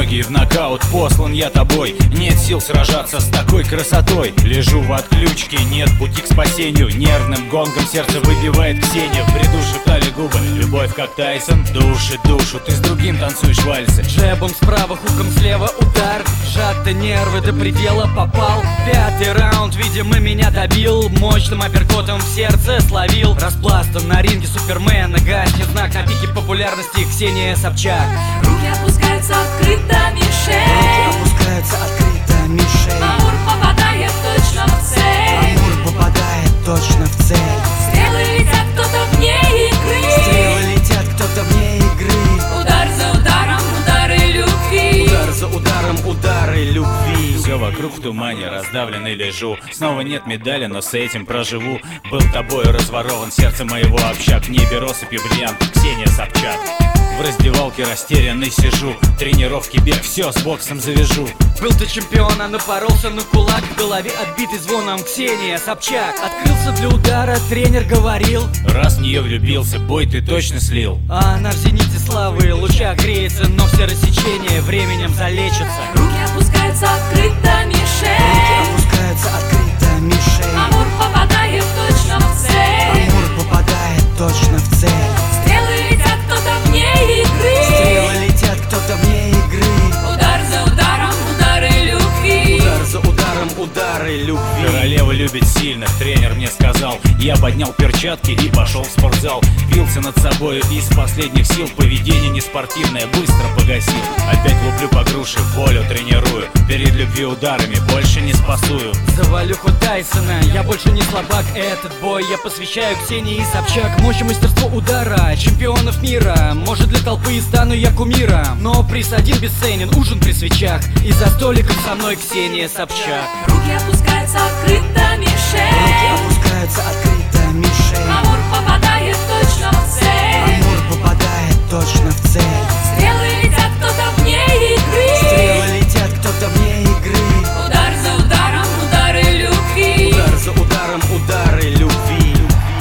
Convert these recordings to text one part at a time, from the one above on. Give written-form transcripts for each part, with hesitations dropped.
ноги в нокаут, послан я тобой. Нет сил сражаться с такой красотой. Лежу в отключке, нет пути к спасению. Нервным гонгом сердце выбивает Ксения. В бреду шептали губы, любовь как Тайсон душит душу, ты с другим танцуешь вальсы. Джебом справа, хуком слева удар. Сжаты нервы до предела попал. Пятый раунд, видимо, меня добил. Мощным апперкотом в сердце словил. Распластан на ринге Супермен, гаснет знак на пике популярности Ксения Собчак. Руки опускаются, открыта мишень. Руки опускаются, открыта мишень. Амур попадает точно в цель. Амур попадает точно в цель. Стрелы летят, кто-то вне игры. Стрелы летят, кто-то вне игры. Удар за ударом, удары любви. Удар за ударом, удары любви. Все вокруг в тумане, раздавленный лежу. Снова нет медали, но с этим проживу. Был тобою разворован, сердце моего общак. В небе россыпью бриллиантов, Ксения Собчак. В раздевалке растерянный сижу. Тренировки, бег, все с боксом завяжу. Был ты чемпион, а напоролся на кулак. В голове отбитый звоном Ксения Собчак. Открылся для удара, тренер говорил: раз в нее влюбился, бой ты точно слил. а она в зените славы, лучах греется, но все рассечения временем залечатся. Руки опускаются, открыта мишень. Руки опускаются, открыта мишень. Амур попадает точно в цель. Амур попадает точно в цель. Стрелы летят, кто-то вне игры. Стрелы летят, кто-то вне игры. Удар за ударом, удары любви. Удар за ударом, удары любви. Королева любит сильных, тренер мне сказал. Я поднял перчатки и пошел в спортзал. Бился над собою из последних сил. Поведение неспортивное быстро погасил. Опять луплю по груше, волю тренирую. Перед любви ударами больше не спасую. За Валюху Тайсона я больше не слабак. Этот бой я посвящаю Ксении Собчак. Мощь и мастерство удара чемпионов мира. Может, для толпы и стану я кумиром, но приз один бесценен, ужин при свечах. И за столиком со мной Ксения Собчак. Руки опускаются, открыта мишень. Руки опускаются, открыта мишень. Амур попадает точно в цель. Амур попадает точно в цель. Стрелы летят, кто-то вне игры. Стрелы летят, кто-то вне игры. Удар за ударом, удары любви. Удар за ударом, удары любви.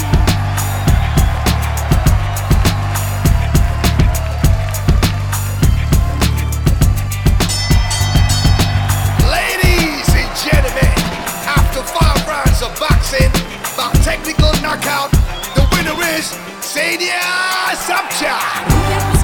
Ladies and gentlemen, after 5 rounds of boxing, by technical knockout, the winner is Ksenia Sobchak. Руки